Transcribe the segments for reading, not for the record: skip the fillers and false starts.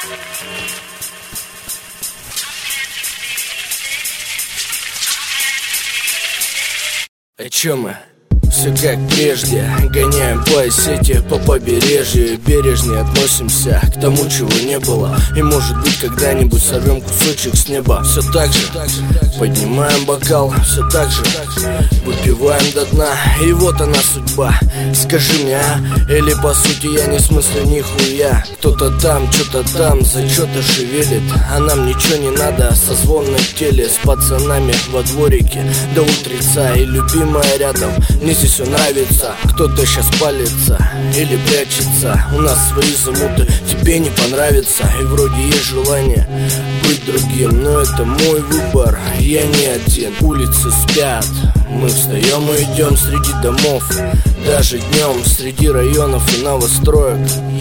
О чем мы? Все как прежде, гоняем по сети по побережью. Бережнее относимся к тому, чего не было. И может быть когда-нибудь сорвем кусочек с неба. Все так же поднимаем бокал, все так же выпиваем до дна. И вот она судьба, скажи мне, или по сути я не смыслю нихуя. Кто-то там, что-то там, за что-то шевелит, а нам ничего не надо. Созвон на теле с пацанами во дворике до утреца. И любимая рядом, мне здесь все нравится. Кто-то сейчас палится или прячется. У нас свои замуты, тебе не понравится. И вроде есть желание быть другим, но это мой выбор, я не один. Улицы спят, мы встаем и идем среди домов, даже днем среди районов и новостроек.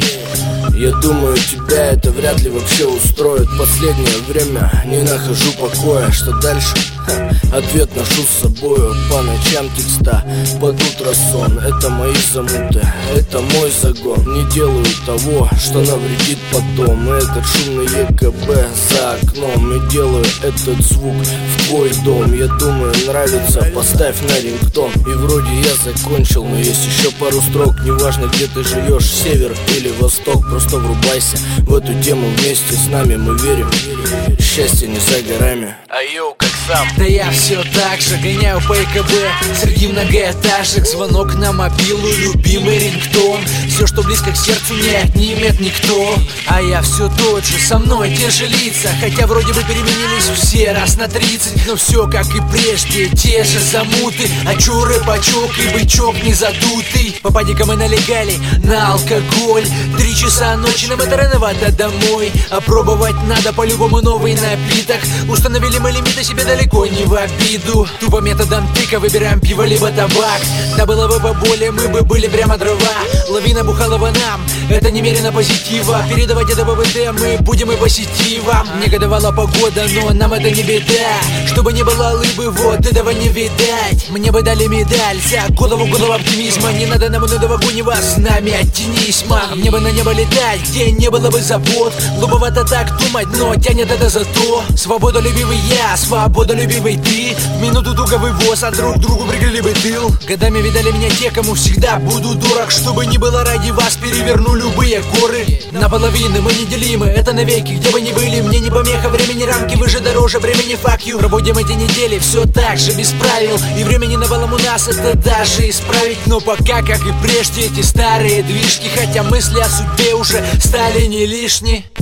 Я думаю, тебя это вряд ли вообще устроит. Последнее время не нахожу покоя. Что дальше? Ответ ношу с собою. По ночам текста, под утро сон. Это мои замуты, это мой загон. Не делаю того, что навредит потом. И этот шумный ЕКБ за окном. И делаю этот звук в твой дом. Я думаю, нравится, поставь на рингтон. И вроде я закончил, но есть еще пару строк. Неважно, где ты живешь, север или восток, просто врубайся в эту тему вместе с нами. Мы верим, счастье не за горами. А йоу, как сам. Да я все так же гоняю по ЕКБ среди многоэтажек. Звонок на мобилу, любимый рингтон. Все, что близко к сердцу, не отнимет никто. А я все тот же, со мной те же лица. Хотя вроде бы переменились все раз на 30. Но все как и прежде, те же замуты. А чё рэпачок и бычок не задутый. По падикам мы налегали на алкоголь. 3 часа ночи, нам это рановато домой. А пробовать надо по-любому новый напиток. Установили мы лимиты, себе далеко не в обиду. Тупо методом тыка выбираем пиво либо табак. Да было бы поболее, мы бы были прямо дрова. Лавина бухала бы нам, это немерено позитива. Передавать это ВВД мы будем и позитивом. Негодовала погода, но нам это не беда. Чтобы не было лыбы, вот этого не видать. Мне бы дали медаль за голову оптимизма. Не надо нам унылого гунева, с нами оттянись, мам. Мне бы на небо летать, где не было бы забот. Глуповато так думать, но тянет это зато. Свободолюбивый я, свободолюбивый ты. В минуту туговый воз, а друг другу прикрыли бы тыл. Годами видали меня те, кому всегда буду дорог. Чтобы не было ради вас, переверну любые горы. Наполовину мы неделимы, это навеки. Где бы ни были, мне не помеха. Времени рамки выше дороже, времени fuck you. Проводим эти недели все так же без правил. И времени навалом у нас, это даже исправить. Но пока, как и прежде, эти старые движки. Хотя мысли о судьбе уже стали не лишние.